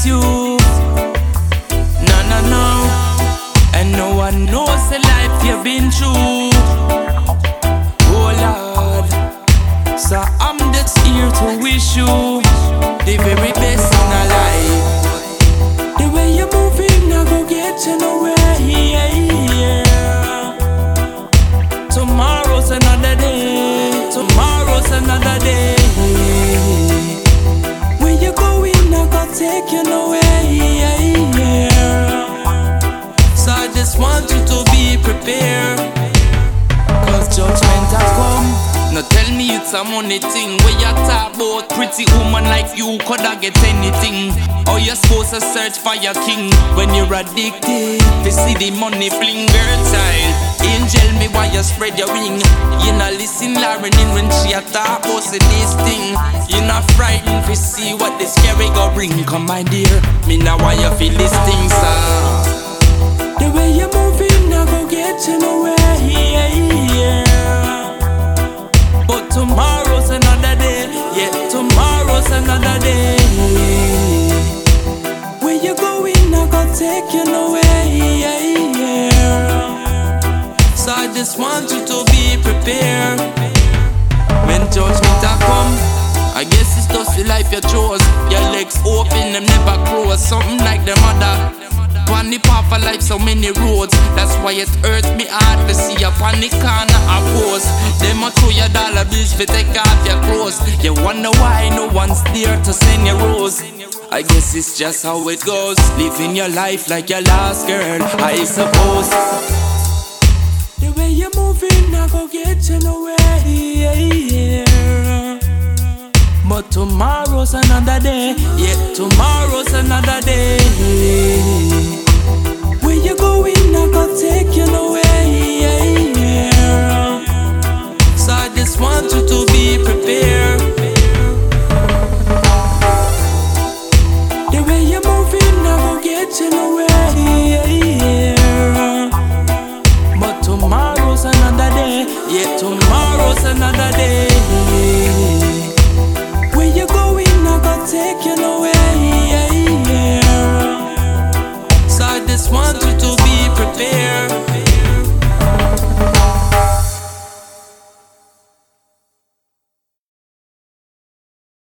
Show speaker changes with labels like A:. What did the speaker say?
A: miss you. No, no, no. And no one knows the life you've been through. Oh Lord, so I'm just here to wish you the very best in our life. The way you're moving, I go get you nowhere. Tomorrow's another day. Tomorrow's another day. Where you going, I go take you nowhere. So I just want you to be prepared, cause judgment has come. Now tell me it's a money thing. Where you talk about pretty woman like you coulda get anything. Or you supposed to search for your king when you're addicted to see the money fling. Girl child, angel me why you spread your wing. You not listen Lauren in when she a talk about say this thing. You not frightened to see what the scary go bring. Come my dear, me now why you feel this thing, sir. The way you're moving, I go get you nowhere. But tomorrow's another day. Yeah, tomorrow's another day. Where you going, I go take you nowhere. So I just want you to be prepared. When judgment a come, I guess it's just the life you chose. Your legs open, them never close. Something like the mother. On the path of life, so many roads. That's why it hurts me hard to see you on the corner of post. Them a throw your dollar bills for take off your clothes. You wonder why no one's there to send you rose. I guess it's just how it goes. Living your life like your last girl, I suppose. The way you're moving, I go get you nowhere. But tomorrow's another day. Yeah, tomorrow's another day. Where you going, I go take you nowhere. So I just want you to be prepared. The way you're moving, I go get you nowhere. But tomorrow's another day. Yeah, tomorrow's another day. Where you going, I go take you nowhere. So I just want you to be prepared.